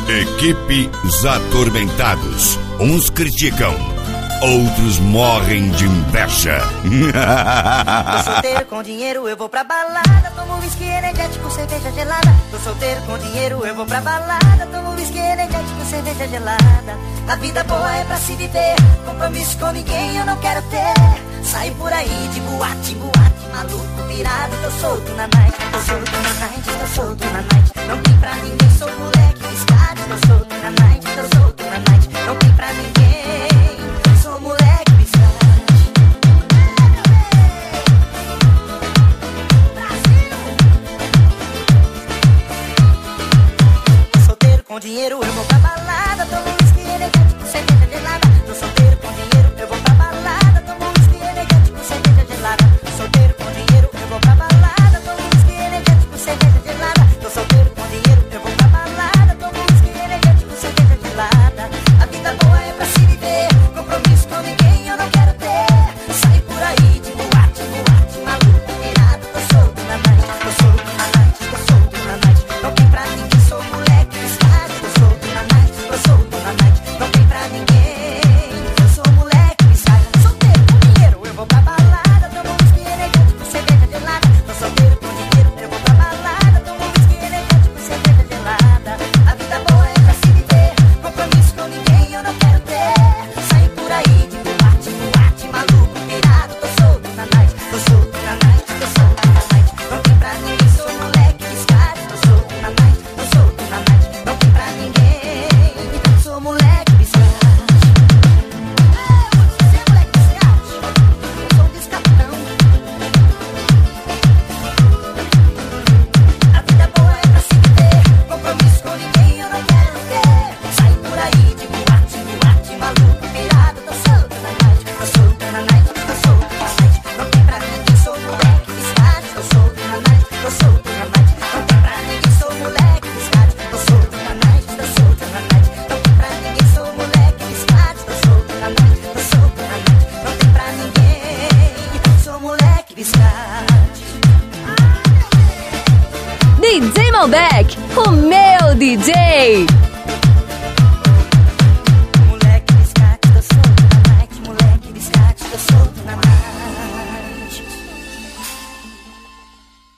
Equipe Os Atormentados. Uns criticam, outros morrem de inveja. Tô solteiro com dinheiro, eu vou pra balada, tomo whisky energético, cerveja gelada. Tô solteiro com dinheiro, eu vou pra balada, tomo whisky energético, cerveja gelada. A vida boa é pra se viver, compromisso com ninguém eu não quero ter. Saio por aí de boate em boate, maluco virado, tô solto na night. Tô solto na night, tô solto na night. Não tem pra ninguém, sou moleque escade. Tô solto na night, tô solto na night. Não tem pra ninguém, sou moleque escade. Tô solteiro com dinheiro, eu vou pra balada, tomo whisky energético, cerveja gelada. Tô solteiro com dinheiro, eu vou pra balada, tomo whisky energético, cerveja gelada. Tô solteiro com dinheiro, eu vou pra balada, tomo whisky energético, cerveja gelada. Tô solteiro com dinheiro, eu vou pra balada, tomo whisky energético, cerveja gelada. A vida boa é pra se viver, compromisso com ninguém eu não quero ter. Saio por aí de boate em boate, maluco virado, tô solto na night. Tô solto na night, tô solto na night. Não tem pra ninguém, sou moleque escade. Tô solto na night, tô solto na night. Não tem pra ninguém, eu sou moleque escade. Solteiro com dinheiro, eu vou pra balada, tomo whisky energético, cerveja gelada. Tô solteiro com dinheiro, eu vou pra balada, tomo whisky energético, cerveja gelada. A vida boa é pra se viver, compromisso com ninguém eu não quero ter. Saio por aí de boate em boate, maluco virado, tô solto na night. Tô solto na night, tô solto na night. Não tem pra ninguém, sou moleque escade. Tô solto na night, tô solto na night. Não tem pra ninguém, sou moleque escade. Você é moleque escade? Eu sou um descapitão. A vida boa é pra se viver, compromisso com ninguém eu não quero ter. Saio por aí de boate em boate, maluco virado, tô solto na night. Tô solto na night, tô solto na night. Não tem pra ninguém, sou moleque escade. Tô solto na night, tô solto na night. Não tem pra ninguém, sou moleque escade. Tô solto na night, tô solto na night. Não tem pra ninguém, sou moleque escade. Tô solto na night, tô solto na night. Não tem pra ninguém, sou moleque escade. DJ Malbec, o meu DJ.